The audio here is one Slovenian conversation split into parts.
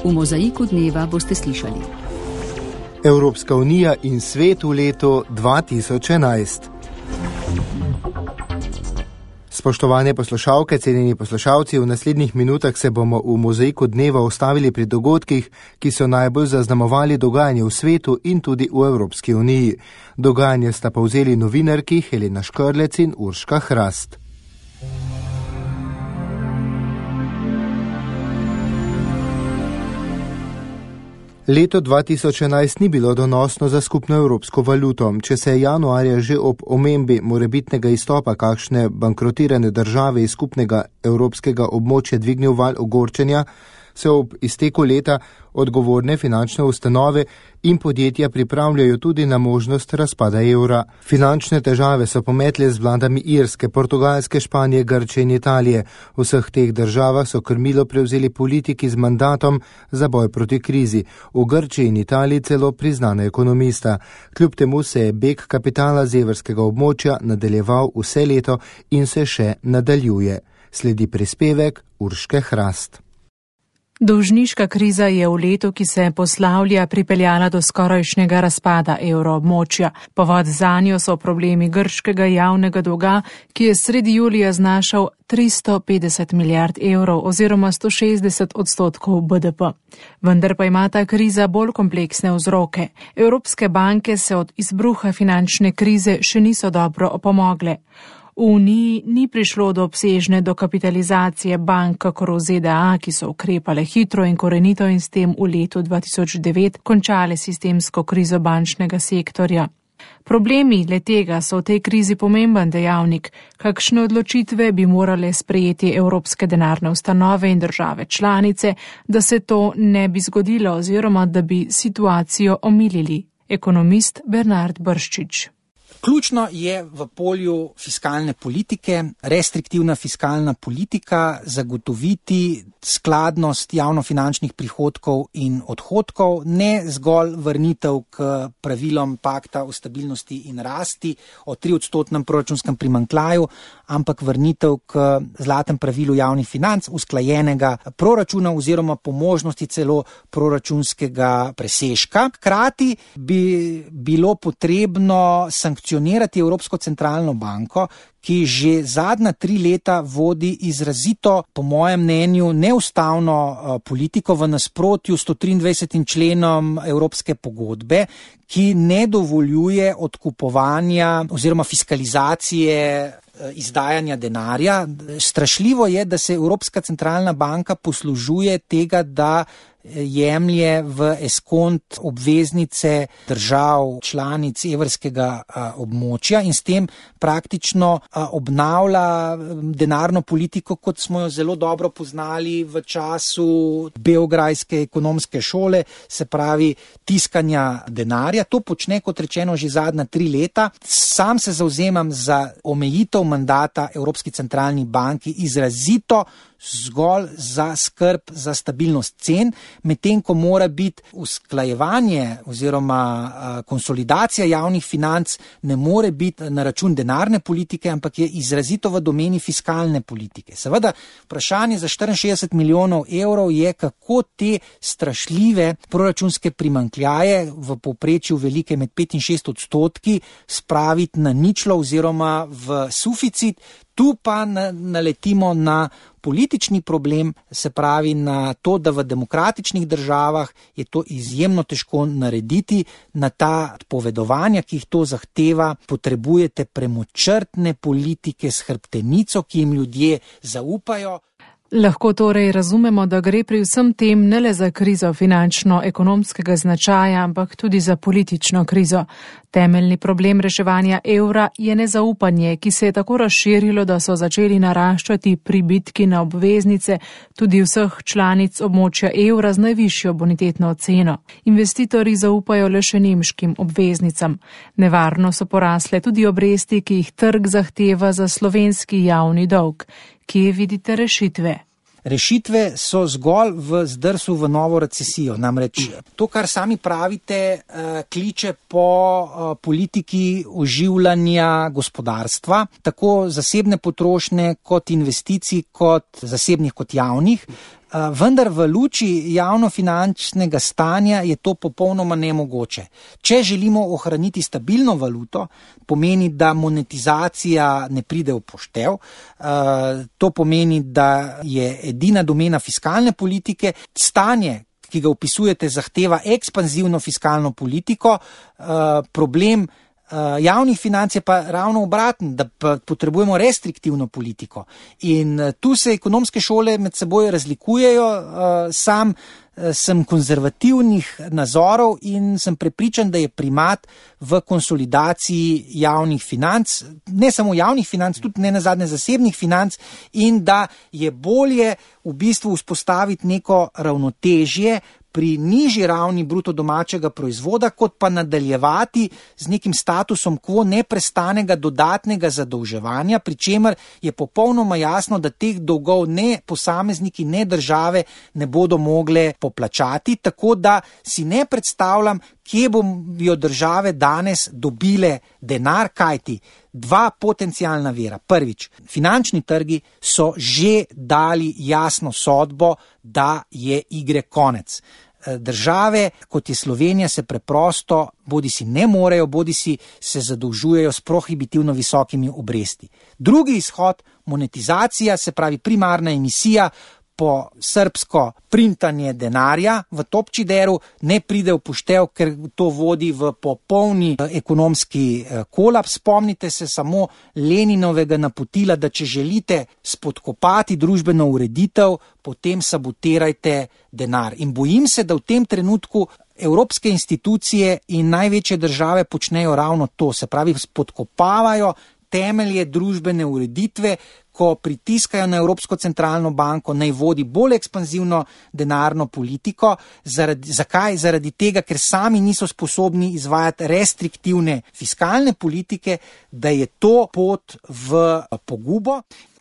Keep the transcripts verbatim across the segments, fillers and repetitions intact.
V Mozaiku dneva boste slišali: Evropska unija in svet v letu dva tisoč enajst. Spoštovane poslušalke, cenjeni poslušalci, v naslednjih minutah se bomo v Mozaiku dneva ustavili pri dogodkih, ki so najbolj zaznamovali dogajanje v svetu in tudi v Evropski uniji. Dogajanje sta povzeli novinarki Helena Škrlec in Urška Hrast. Leto dva tisoč enajst ni bilo donosno za skupno evropsko valuto. Če se je januarja že ob omembi morebitnega izstopa kakšne bankrotirane države iz skupnega evropskega območja dvignil val ogorčenja, se ob izteku leta odgovorne finančne ustanove in podjetja pripravljajo tudi na možnost razpada evra. Finančne težave so pometle z vladami Irske, Portugalske, Španije, Grčije in Italije. V vseh teh državah so krmilo prevzeli politiki z mandatom za boj proti krizi. V Grčiji in Italiji celo priznana ekonomista. Kljub temu se je beg kapitala z evrskega območja nadaljeval vse leto in se še nadaljuje. Sledi prispevek Urške Hrast. Dolžniška kriza je v letu, ki se poslavlja, pripeljala do skorajšnjega razpada evroobmočja. Povod zanjo so problemi grškega javnega dolga, ki je sredi julija znašal tristo petdeset milijard evrov oziroma sto šestdeset odstotkov B D P. Vendar pa ima ta kriza bolj kompleksne vzroke. Evropske banke se od izbruha finančne krize še niso dobro opomogle. V Uniji ni prišlo do obsežne dokapitalizacije bank, kakor v Z D A, ki so ukrepale hitro in korenito in s tem v letu dva tisoč devet končale sistemsko krizo bančnega sektorja. Problemi le tega so v tej krizi pomemben dejavnik, kakšne odločitve bi morale sprejeti evropske denarne ustanove in države članice, da se to ne bi zgodilo oziroma da bi situacijo omilili. Ekonomist Bernard Brščič. Ključno je v polju fiskalne politike, restriktivna fiskalna politika, zagotoviti skladnost javnofinančnih prihodkov in odhodkov, ne zgolj vrnitev k pravilom pakta o stabilnosti in rasti o triodstotnem proračunskem primanjkljaju, ampak vrnitev k zlatem pravilu javnih financ, usklajenega proračuna oziroma po možnosti celo proračunskega presežka. Hkrati bi bilo potrebno sankcionirati Evropsko centralno banko, ki že zadnja tri leta vodi izrazito, po mojem mnenju, neustavno politiko v nasprotju s sto triindvajsetim členom Evropske pogodbe, ki ne dovoljuje odkupovanja oziroma fiskalizacije izdajanja denarja. Strašljivo je, da se Evropska centralna banka poslužuje tega, da jemlje v eskont obveznice držav članic evrskega območja in s tem praktično obnavlja denarno politiko, kot smo jo zelo dobro poznali v času beograjske ekonomske šole, se pravi tiskanja denarja. To počne, kot rečeno, že zadnja tri leta. Sam se zavzemam za omejitev mandata Evropski centralni banki izrazito zgolj za skrb za stabilnost cen, medtem ko mora biti usklajevanje oziroma konsolidacija javnih financ ne more biti na račun denarne politike, ampak je izrazito v domeni fiskalne politike. Seveda, vprašanje za štiriinšestdeset milijonov evrov je, kako te strašljive proračunske primanjkljaje v povprečju velike med pet in šest odstotki spraviti na ničlo oziroma v suficit. Tu pa naletimo na politični problem, se pravi na to, da v demokratičnih državah je to izjemno težko narediti. Na ta povedovanja, ki jih to zahteva, potrebujete premočrtne politike s hrbtenico, ki jim ljudje zaupajo. Lahko torej razumemo, da gre pri vsem tem ne le za krizo finančno-ekonomskega značaja, ampak tudi za politično krizo. Temeljni problem reševanja evra je nezaupanje, ki se je tako razširilo, da so začeli naraščati pribitki na obveznice tudi vseh članic območja evra z najvišjo bonitetno oceno. Investitorji zaupajo le še nemškim obveznicam. Nevarno so porasle tudi obresti, ki jih trg zahteva za slovenski javni dolg. Kje vidite rešitve? Rešitve so zgolj v zdrsu v novo recesijo. Namreč to, kar sami pravite, kliče po politiki oživljanja gospodarstva, tako zasebne potrošnje kot investicij, kot zasebnih kot javnih. vendar v luči javnofinančnega stanja je to popolnoma nemogoče. Če želimo ohraniti stabilno valuto, pomeni, da monetizacija ne pride v poštev, to pomeni, da je edina domena fiskalne politike, stanje, ki ga opisujete, zahteva ekspanzivno fiskalno politiko, problem javnih financ je pa ravno obraten, da pa potrebujemo restriktivno politiko. In tu se ekonomske šole med seboj razlikujejo, sam sem konzervativnih nazorov in sem prepričan, da je primat v konsolidaciji javnih financ, ne samo javnih financ, tudi ne nazadnje zasebnih financ, in da je bolje v bistvu vzpostaviti neko ravnotežje pri nižji ravni bruto domačega proizvoda, kot pa nadaljevati z nekim statusom quo neprestanega dodatnega zadolževanja, pri čemer je popolnoma jasno, da teh dolgov ne posamezniki, ne države ne bodo mogle poplačati, tako da si ne predstavljam, kje bodo države danes dobile denar, kajti dva potencialna vira. Prvič, finančni trgi so že dali jasno sodbo, da je igre konec. Države, kot je Slovenija, se preprosto bodi si ne morejo, bodi si se zadolžujejo s prohibitivno visokimi obresti. Drugi izhod, monetizacija, se pravi primarna emisija, po srbsko printanje denarja v Topčideru, ne pride v poštev, ker to vodi v popolni ekonomski kolaps. Spomnite se samo Leninovega napotila, da če želite spodkopati družbeno ureditev, potem sabotirajte denar. In bojim se, da v tem trenutku evropske institucije in največje države počnejo ravno to, se pravi spodkopavajo temelje družbene ureditve, ko pritiskajo na Evropsko centralno banko, naj vodi bolj ekspanzivno denarno politiko. Zaradi, zakaj? Zaradi tega, ker sami niso sposobni izvajati restriktivne fiskalne politike, da je to pot v pogubo.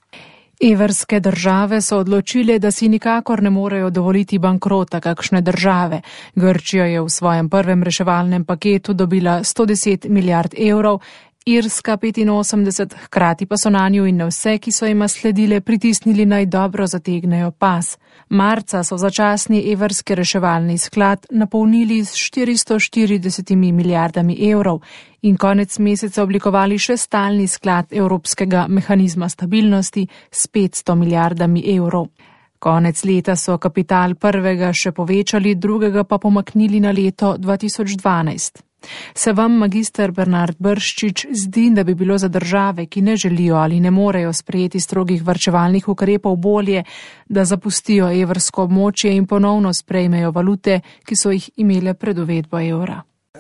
Evrske države so odločile, da si nikakor ne morejo dovoliti bankrota kakšne države. Grčija je v svojem prvem reševalnem paketu dobila sto deset milijard evrov, Irska petinosemdeset, hkrati pa so nanjo in na vse, ki so jima sledile, pritisnili naj dobro zategnejo pas. Marca so začasni evrski reševalni sklad napolnili s štiristo štirideset milijardami evrov in konec meseca oblikovali še stalni sklad Evropskega mehanizma stabilnosti s petsto milijardami evrov. Konec leta so kapital prvega še povečali, drugega pa pomaknili na leto dva tisoč dvanajst. Se vam, magister Bernard Brščič, zdi, da bi bilo za države, ki ne želijo ali ne morejo sprejeti strogih varčevalnih ukrepov, bolje, da zapustijo evrsko območje in ponovno sprejmejo valute, ki so jih imele pred uvedbo evra?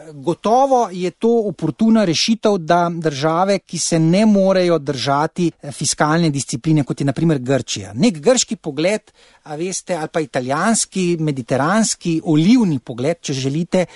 Gotovo je to oportuna rešitev, da države, ki se ne morejo držati fiskalne discipline, kot je na primer Grčija. Nek grški pogled, a veste, ali pa italijanski, mediteranski, olivni pogled, če želite,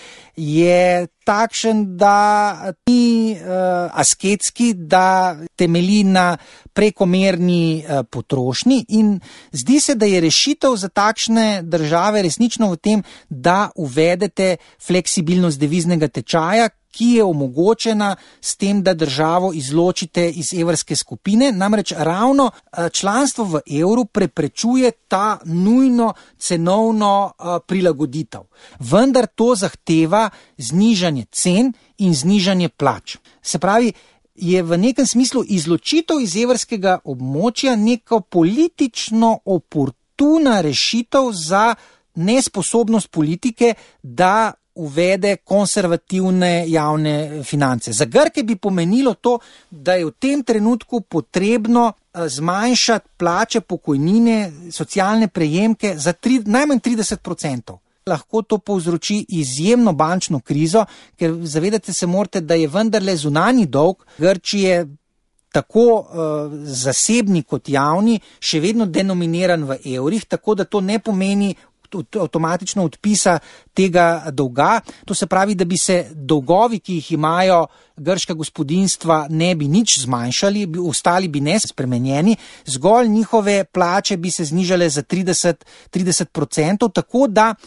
je takšen, da ni uh, asketski, da temelji na prekomerni uh, potrošnji in zdi se, da je rešitev za takšne države resnično v tem, da uvedete fleksibilnost deviznega tečaja, ki je omogočena s tem, da državo izločite iz evrske skupine. Namreč ravno članstvo v evru preprečuje ta nujno cenovno prilagoditev. Vendar to zahteva znižanje cen in znižanje plač. Se pravi, je v nekem smislu izločitev iz evrskega območja neko politično oportuna rešitev za nesposobnost politike, da uvede konservativne javne finance. Za Grke bi pomenilo to, da je v tem trenutku potrebno zmanjšati plače, pokojnine, socialne prejemke za tri, najmanj trideset odstotkov. Lahko to povzroči izjemno bančno krizo, ker zavedate se morate, da je vendarle zunanji dolg Grčije tako uh, zasebni kot javni še vedno denominiran v evrih, tako da to ne pomeni avtomatično odpisa tega dolga. To se pravi, da bi se dolgovi, ki jih imajo grška gospodinjstva, ne bi nič zmanjšali, bi ostali bi nespremenjeni, zgolj njihove plače bi se znižale za trideset odstotkov, tako da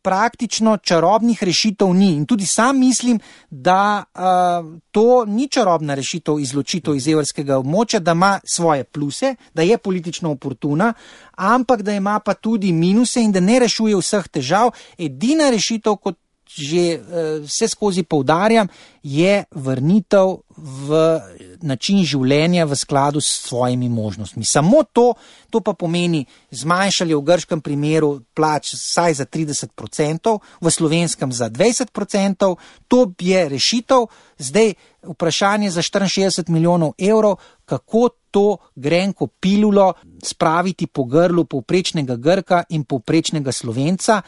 praktično čarobnih rešitev ni. In tudi sam mislim, da uh, to ni čarobna rešitev izločitev iz evrskega območja, da ima svoje pluse, da je politično oportuna, ampak da ima pa tudi minuse in da ne rešuje vseh težav. Edina rešitev, kot že uh, vse skozi poudarjam, je vrnitev v način življenja v skladu s svojimi možnostmi. Samo to, to pa pomeni zmanjšanje v grškem primeru plač vsaj za trideset procentov, v slovenskem za dvajset procentov, to je rešitev. Zdaj vprašanje za štiriinšestdeset milijonov evrov, kako to grenko pilulo spraviti po grlu povprečnega Grka in povprečnega Slovenca.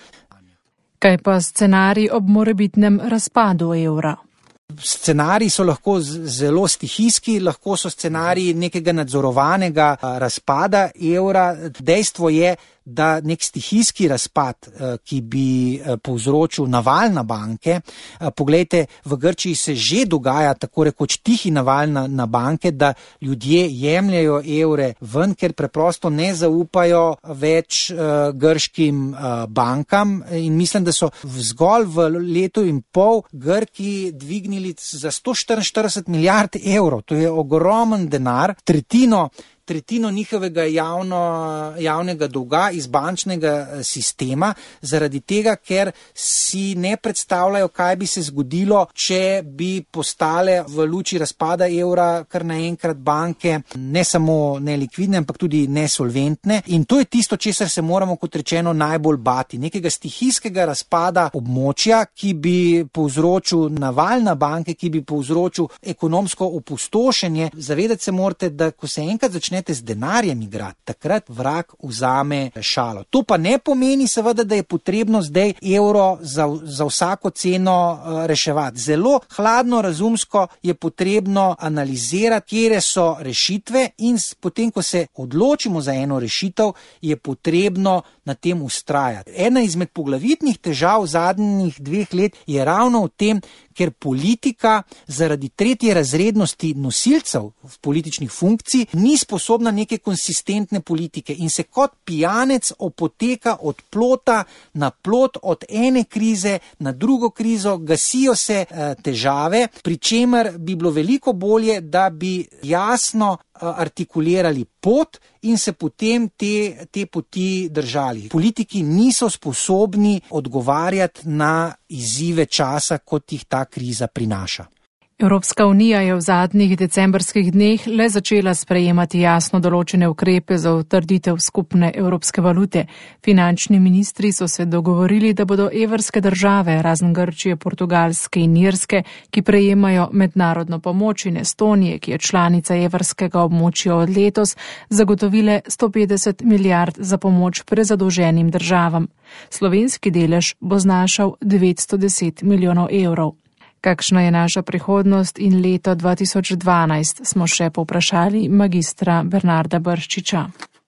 Kaj pa scenarij ob morebitnem razpadu evra? Scenariji so lahko zelo stihijski, lahko so scenariji nekega nadzorovanega razpada evra. Dejstvo je, da nek stihijski razpad, ki bi povzročil naval na banke, poglejte, v Grčiji se že dogaja tako rekoč tihi naval na, na banke, da ljudje jemljajo evre ven, ker preprosto ne zaupajo več uh, grškim uh, bankam, in mislim, da so zgolj v letu in pol Grki dvignili za sto štiriinštirideset milijard evrov. To je ogromen denar, tretjino tretjino njihovega javno, javnega dolga iz bančnega sistema, zaradi tega, ker si ne predstavljajo, kaj bi se zgodilo, če bi postale v luči razpada evra kar naenkrat banke ne samo nelikvidne, ampak tudi nesolventne. In to je tisto, česar se moramo, kot rečeno, najbolj bati. Nekega stihijskega razpada območja, ki bi povzročil naval na banke, ki bi povzročil ekonomsko opustošenje. Zavedati se morate, da ko se enkrat začne z denarjem igrati, takrat vrag vzame šalo. To pa ne pomeni seveda, da je potrebno zdaj evro za, za vsako ceno uh, reševati. Zelo hladno, razumsko je potrebno analizirati, kje so rešitve, in potem, ko se odločimo za eno rešitev, je potrebno na tem ustrajati. Ena izmed poglavitnih težav zadnjih dveh let je ravno v tem, ker politika zaradi tretje razrednosti nosilcev v političnih funkcij ni sposobna neke konsistentne politike in se kot pijanec opoteka od plota na plot, od ene krize na drugo krizo, gasijo se e, težave, pri čemer bi bilo veliko bolje, da bi jasno artikulirali pot in se potem te, te poti držali. Politiki niso sposobni odgovarjati na izzive časa, kot jih ta kriza prinaša. Evropska unija je v zadnjih decembrskih dneh le začela sprejemati jasno določene ukrepe za utrditev skupne evropske valute. Finančni ministri so se dogovorili, da bodo evrske države, razen Grčije, Portugalske in Irske, ki prejemajo mednarodno pomoč, in Estonije, ki je članica evrskega območja od letos, zagotovile sto petdeset milijard za pomoč prezadolženim državam. Slovenski delež bo znašal devetsto deset milijonov evrov. Kakšna je naša prihodnost in leto dva tisoč dvanajst, smo še povprašali magistra Bernarda Brščiča.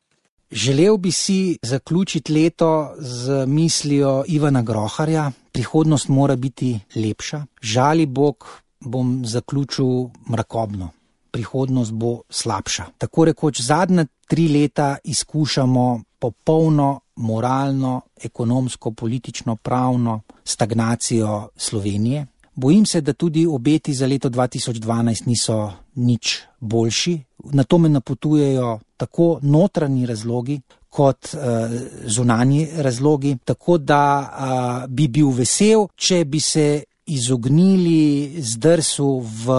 Želel bi si zaključiti leto z mislijo Ivana Groharja: prihodnost mora biti lepša. Žali Bog, bom zaključil mrakobno. Prihodnost bo slabša. Tako rekoč zadnja tri leta izkušamo popolno moralno, ekonomsko, politično, pravno stagnacijo Slovenije. Bojim se, da tudi obeti za leto dva tisoč dvanajst niso nič boljši. Na to me napotujejo tako notranji razlogi kot uh, zunanji razlogi, tako da uh, bi bil vesel, če bi se izognili zdrsu v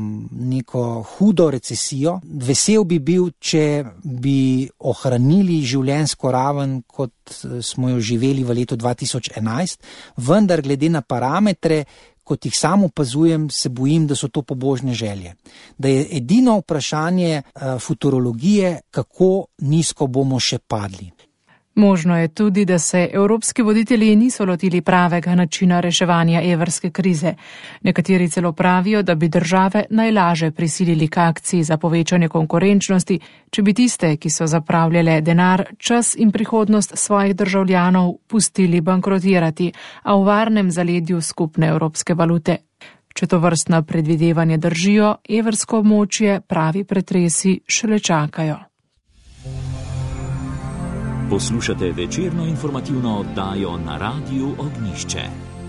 neko hudo recesijo. Vesel bi bil, če bi ohranili življenjsko raven, kot smo jo živeli v letu dva tisoč enajst, vendar glede na parametre, kot jih sam opazujem, se bojim, da so to pobožne želje. Da je edino vprašanje uh, futurologije, kako nizko bomo še padli. Možno je tudi, da se evropski voditelji niso lotili pravega načina reševanja evrske krize. Nekateri celo pravijo, da bi države najlaže prisilili k akciji za povečanje konkurenčnosti, če bi tiste, ki so zapravljale denar, čas in prihodnost svojih državljanov, pustili bankrotirati, a v varnem zaledju skupne evropske valute. Če to vrstna predvidevanja držijo, evrsko območje pravi pretresi šele čakajo. Poslušate večerno informativno oddajo na Radiu Ognjišče.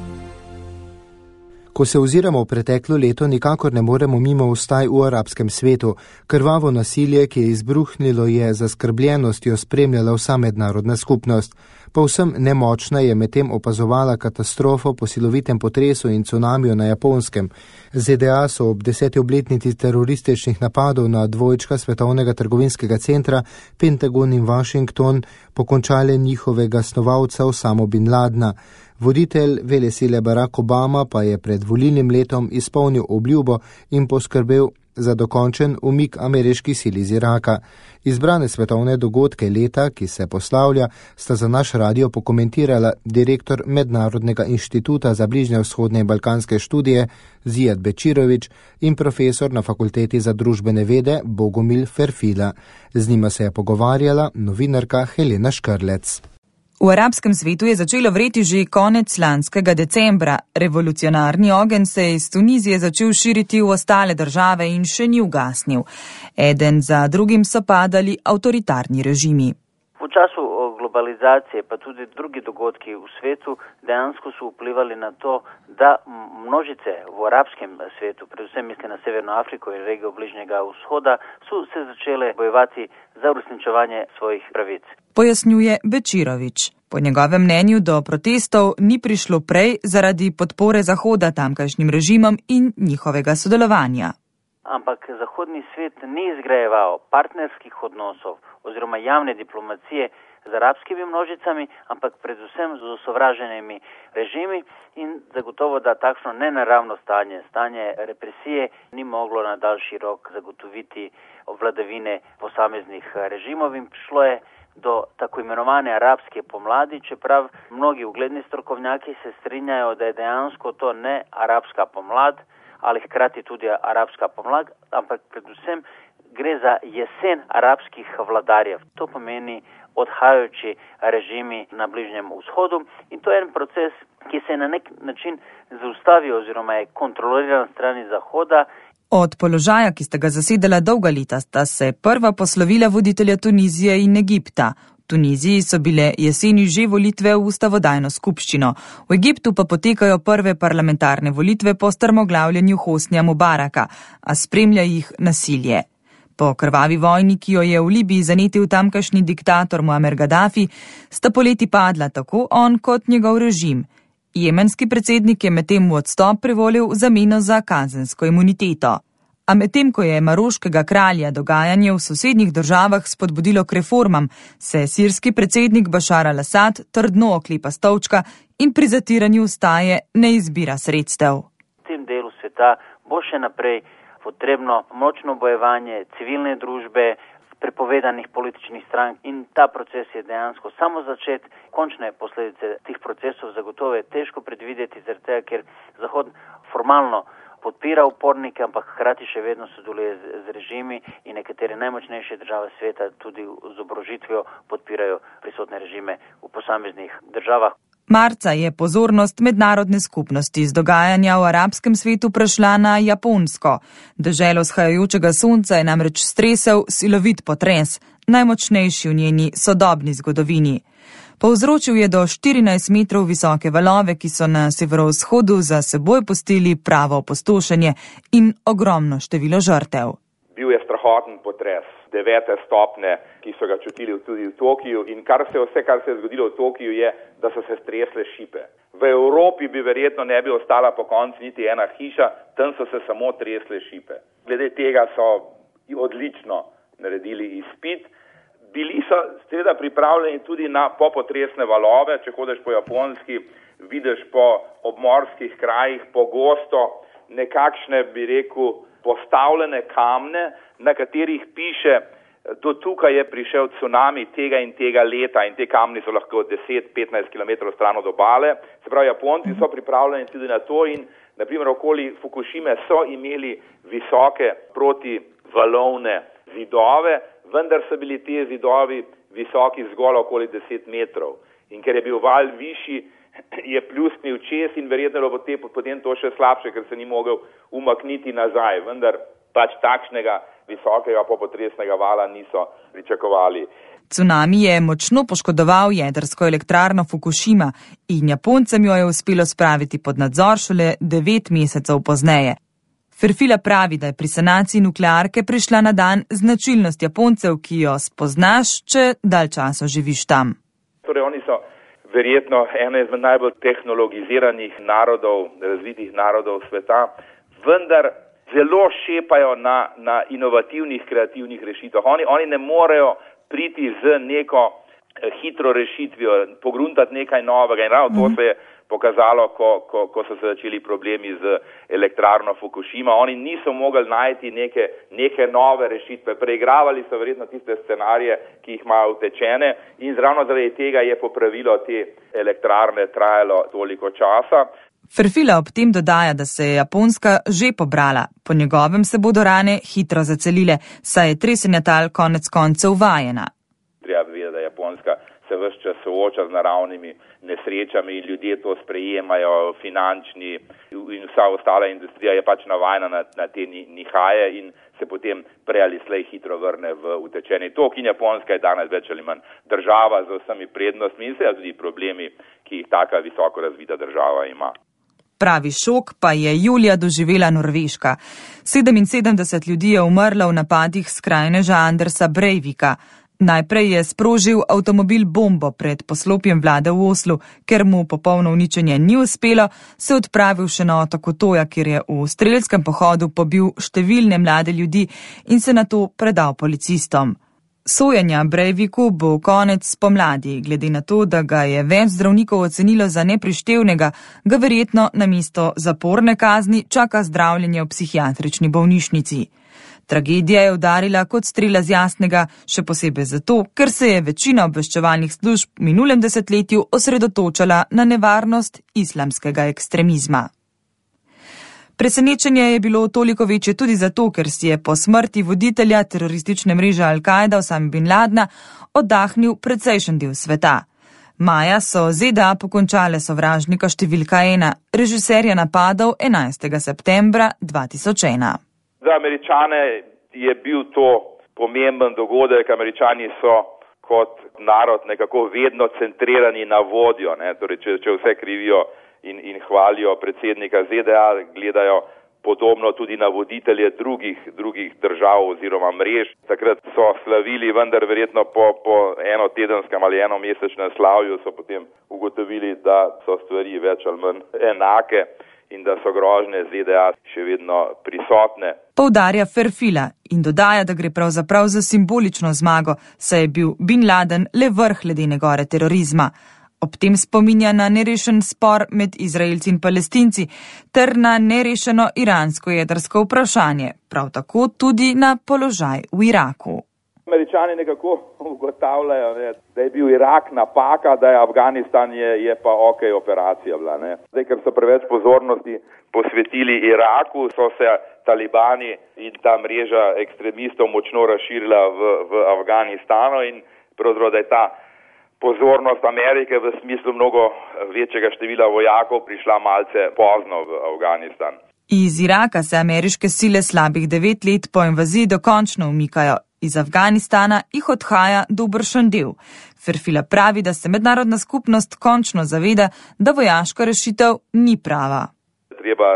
Ko se oziramo v preteklo leto, nikakor ne moremo mimo vstaj v arabskem svetu. Krvavo nasilje, ki je izbruhnilo, je zaskrbljenostjo spremljala vsa mednarodna skupnost. Povsem nemočna je medtem opazovala katastrofo po silovitem potresu in cunamiju na Japonskem. Z D A so ob deseti obletnici terorističnih napadov na dvojčka Svetovnega trgovinskega centra, Pentagon in Washington pokončale njihovega snovalca Osamo bin Ladna. Voditelj velesile Barack Obama pa je pred volilnim letom izpolnil obljubo in poskrbel za dokončen umik ameriških sil iz Iraka. Izbrane svetovne dogodke leta, ki se poslavlja, sta za naš radio pokomentirala direktor Mednarodnega inštituta za bližnje vzhodne in balkanske študije Zijad Bečirović in profesor na Fakulteti za družbene vede Bogomil Ferfila. Z njima se je pogovarjala novinarka Helena Škrlec. V arabskem svetu je začelo vreti že konec lanskega decembra. Revolucionarni ogenj se je iz Tunizije začel širiti v ostale države in še ni ugasnil. Eden za drugim so padali avtoritarni režimi. V času globalizacije pa tudi drugi dogodki v svetu dejansko so vplivali na to, da množice v arabskem svetu, predvsem mislim na Severno Afriko in regijo Bližnjega vzhoda, so se začele bojevati za uresničevanje svojih pravic. Pojasnjuje Bečirović. Po njegovem mnenju do protestov ni prišlo prej zaradi podpore Zahoda tamkajšnjim režimom in njihovega sodelovanja. Ampak zahodni svet ni izgrajeval partnerskih odnosov oziroma javne diplomacije z arabskimi množicami, ampak predvsem z osovraženimi režimi in zagotovo, da takšno nenaravno stanje, stanje represije ni moglo na daljši rok zagotoviti vladavine posameznih režimov in prišlo je do tako imenovane arabske pomladi, čeprav mnogi ugledni strokovnjaki se strinjajo, da je dejansko to ne arabska pomlad, ali hkrati tudi arabska pomlad, ampak predvsem gre za jesen arabskih vladarjev. To pomeni odhajajoči režimi na Bližnjem vzhodu in to je en proces, ki se je na nek način zaustavil oziroma je kontroliran strani Zahoda. Od položaja, ki sta ga zasedala dolga leta, sta se prva poslovila voditelja Tunizije in Egipta. V Tuniziji so bile jeseni že volitve v ustavodajno skupščino. V Egiptu pa potekajo prve parlamentarne volitve po strmoglavljenju Hosnija Mubaraka, a spremlja jih nasilje. Po krvavi vojni, ki jo je v Libiji zanetil tamkajšnji diktator Muammar Gaddafi, sta poleti padla tako on kot njegov režim. Jemenski predsednik je medtem v odstop privolil v zameno za kazensko imuniteto. A medtem, ko je maroškega kralja dogajanje v sosednjih državah spodbudilo k reformam, se sirski predsednik Bašar al-Asad trdno oklepa stolčka in pri zatiranju ustaje ne izbira sredstev. V tem delu sveta bo še naprej potrebno močno bojevanje civilne družbe, prepovedanih političnih strank in ta proces je dejansko samo začet. Končne posledice teh procesov zagotovo je težko predvideti, zaradi tega, ker Zahod formalno podpira upornike, ampak hkrati še vedno sodeluje z, z režimi in nekatere najmočnejše države sveta tudi z oborožitvijo podpirajo prisotne režime v posameznih državah. Marca je pozornost mednarodne skupnosti z dogajanja v arabskem svetu prešla na Japonsko. Deželo vzhajajočega sonca je namreč stresel silovit potres, najmočnejši v njeni sodobni zgodovini. Povzročil je do štirinajst metrov visoke valove, ki so na severovzhodu za seboj pustili pravo opustošenje in ogromno število žrtev. Bil je strahoten potres, devete stopne, ki so ga čutili tudi v Tokiju in kar se vse, kar se je zgodilo v Tokiju, je, da so se stresle šipe. V Evropi bi verjetno ne bi ostala po koncu niti ena hiša, tam so se samo tresle šipe. Glede tega so odlično naredili izpit. Bili so seveda pripravljeni tudi na popotresne valove, če hodeš po Japonski, vidiš po obmorskih krajih pogosto nekakšne, bi rekel, postavljene kamne, na katerih piše, do tukaj je prišel tsunami tega in tega leta in te kamni so lahko deset do petnajst kilometrov stran od obale. Se pravi, Japonci so pripravljeni tudi na to in naprimer okoli Fukushime so imeli visoke protivalovne zidove, vendar so bili te zidovi visoki zgolj okoli deset metrov. In ker je bil val višji, je pljusnil čez in verjetno bo potem to še slabše, ker se ni mogel umakniti nazaj. Vendar pač takšnega visokega popotresnega vala niso pričakovali. Cunami je močno poškodoval jedrsko elektrarno Fukushima in Japoncem jo je uspelo spraviti pod nadzor šele devet mesecev pozneje. Ferfila pravi, da je pri sanaciji nuklearke prišla na dan značilnost Japoncev, ki jo spoznaš, če dalj časa živiš tam. Torej, oni so verjetno ena izmed najbolj tehnologiziranih narodov, razvitih narodov sveta, vendar zelo šepajo na, na inovativnih, kreativnih rešitvah. Oni, oni ne morejo priti z neko hitro rešitvijo, pogruntati nekaj novega in ravno to se je pokazalo, ko, ko, ko so se začeli problemi z elektrarno Fukushima. Oni niso mogli najti neke, neke nove rešitve. Preigravali so verjetno tiste scenarije, ki jih imajo utečene in ravno zaradi tega je popravilo te elektrarne trajalo toliko časa. Ferfila ob tem dodaja, da se je Japonska že pobrala. Po njegovem se bodo rane hitro zacelile, saj je tresenja tal konec koncev vajena. Treba vedeti, da Japonska se ves čas sooča z naravnimi nesrečami in ljudje to sprejemajo, finančni in vsa ostala industrija je pač navajena na, na te nihaje in se potem prej ali slej hitro vrne v utečeni tok. In Japonska je danes več ali manj država z vsemi prednostmi in seveda tudi problemi, ki jih taka visoko razvita država ima. Pravi šok pa je julija doživela Norveška. sedeminsedemdeset ljudi je umrlo v napadih skrajneža Andersa Breivika. Najprej je sprožil avtomobil bombo pred poslopjem vlade v Oslu, ker mu popolno uničenje ni uspelo, se odpravil še na otok Utoja, kjer je v strelskem pohodu pobil številne mlade ljudi in se nato predal policistom. Sojenja Breiviku bo konec spomladi, glede na to, da ga je več zdravnikov ocenilo za neprištevnega, ga verjetno namesto zaporne kazni čaka zdravljenje v psihiatrični bolnišnici. Tragedija je udarila kot strela z jasnega, še posebej zato, ker se je večina obveščevalnih služb v minulem desetletju osredotočala na nevarnost islamskega ekstremizma. Presenečenje je bilo toliko večje tudi zato, ker si je po smrti voditelja teroristične mreže Al-Kaida Osame bin Ladna oddahnil precejšen del sveta. Maja so Z D A pokončale sovražnika številka ena, režiserja napadov enajstega septembra dva tisoč ena. Za Američane je bil to pomemben dogodek. Američani so kot narod nekako vedno centrirani na vodjo, ne? Torej, če, če vse krivijo in, in hvalijo predsednika Z D A, gledajo podobno tudi na voditelje drugih, drugih držav oziroma mrež. Takrat so slavili, vendar verjetno po, po enotedenskem ali enomesečnem slavju so potem ugotovili, da so stvari več ali manj enake in da so grožnje Z D A še vedno prisotne. Poudarja Ferfila in dodaja, da gre pravzaprav za simbolično zmago, saj je bil Bin Laden le vrh ledene gore terorizma. Ob tem spominja na nerešen spor med Izraelci in Palestinci ter na nerešeno iransko jedrsko vprašanje, prav tako tudi na položaj v Iraku. Američani nekako ugotavljajo, ne, da je bil Irak napaka, da je Afganistan je, je pa ok operacija bila. Ne. Zdaj, ker so preveč pozornosti posvetili Iraku, so se talibani in ta mreža ekstremistov močno razširila v, v Afganistanu in pravzaprav, da je ta pozornost Amerike v smislu mnogo večjega števila vojakov prišla malce pozno v Afganistan. Iz Iraka se ameriške sile slabih devet let po invaziji dokončno umikajo. Iz Afganistana jih odhaja dobršen del. Ferfila pravi, da se mednarodna skupnost končno zaveda, da vojaška rešitev ni prava. Treba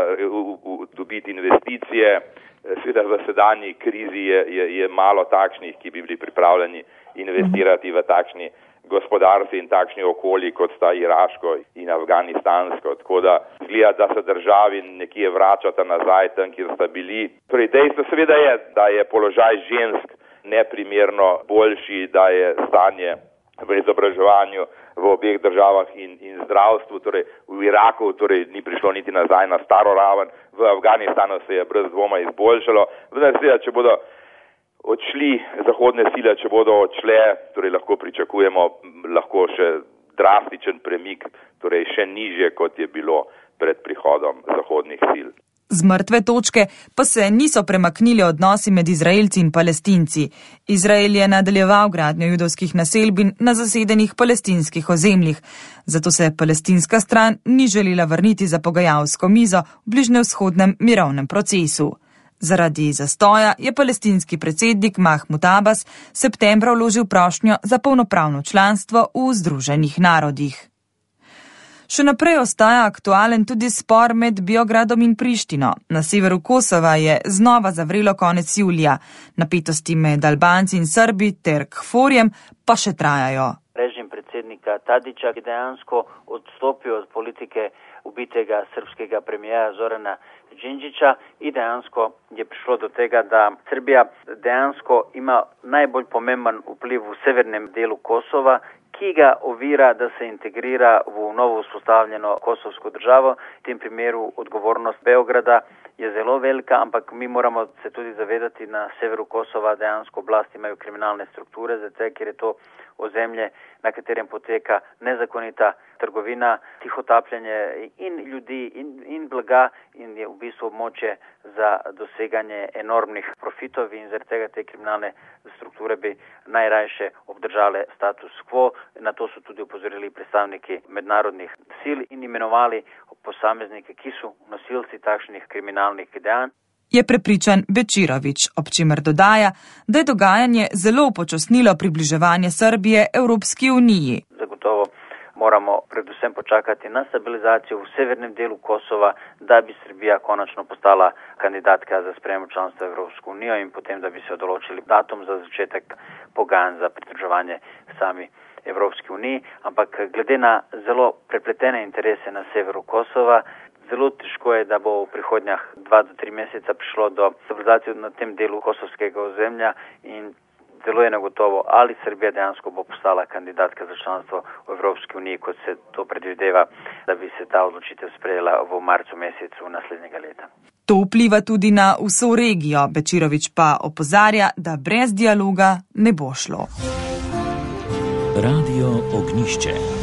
dobiti investicije. Seveda v sedanji krizi je, je, je malo takšnih, ki bi bili pripravljeni investirati v takšni gospodarstvi in takšni okolji, kot sta iraško in afganistansko. Tako da zgleda, da se državi nekje vračata nazaj tam, kjer sta bili. Torej, dejstvo seveda je, da je položaj žensk neprimerno boljši, da je stanje v izobraževanju v obeh državah in, in zdravstvu, torej v Iraku torej ni prišlo niti nazaj na staro raven, v Afganistanu se je brez dvoma izboljšalo. Vendar seveda, če bodo odšli zahodne sile, če bodo odšle, torej lahko pričakujemo lahko še drastičen premik, torej še nižje, kot je bilo pred prihodom zahodnih sil. Z mrtve točke pa se niso premaknili odnosi med Izraelci in Palestinci. Izrael je nadaljeval gradnjo judovskih naselbin na zasedenih palestinskih ozemljih, zato se palestinska stran ni želela vrniti za pogajalsko mizo v bližnjevzhodnem mirovnem procesu. Zaradi zastoja je palestinski predsednik Mahmud Abbas septembra vložil prošnjo za polnopravno članstvo v Združenih narodih. Še naprej ostaja aktualen tudi spor med Beogradom in Prištino. Na severu Kosova je znova zavrelo konec julija. Napetosti med Albanci in Srbi ter Kforjem pa še trajajo. Režim predsednika Tadića je dejansko odstopil od politike ubitega srpskega premijera Zorana Đinđića in dejansko je prišlo do tega, da Srbija dejansko ima najbolj pomemben vpliv v severnem delu Kosova, ki ga ovira, da se integrira v novo vzpostavljeno kosovsko državo. V tem primeru odgovornost Beograda je zelo velika, ampak mi moramo se tudi zavedati, na severu Kosova dejansko oblasti imajo kriminalne strukture, zato ker je to ozemlje, na katerem poteka nezakonita trgovina, tihotapljanje in ljudi in, in blaga in je v bistvu območje za doseganje enormnih profitov in zaradi tega te kriminalne strukture bi najrajše obdržale status quo. Na to so tudi upozorili predstavniki mednarodnih sil in imenovali posameznike, ki so nosilci takšnih kriminalnih dejanj. Je prepričan Bečirović, ob čimer dodaja, da je dogajanje zelo upočasnilo približevanje Srbije Evropski uniji. Zagotovo moramo predvsem počakati na stabilizacijo v severnem delu Kosova, da bi Srbija končno postala kandidatka za sprejem članstva v Evropsko unijo in potem, da bi se določili datum za začetek pogajanj za pridruževanje sami Evropski uniji. Ampak glede na zelo prepletene interese na severu Kosova, zelo težko je, da bo v prihodnjah dva do tri meseca prišlo do stabilizacije na tem delu kosovskega ozemlja in zelo je negotovo, ali Srbija dejansko bo postala kandidatka za članstvo v Evropski uniji, kot se to predvideva, da bi se ta odločitev sprejela v marcu mesecu naslednjega leta. To vpliva tudi na vso regijo. Bečirović pa opozarja, da brez dialoga ne bo šlo. Radio Ognišče.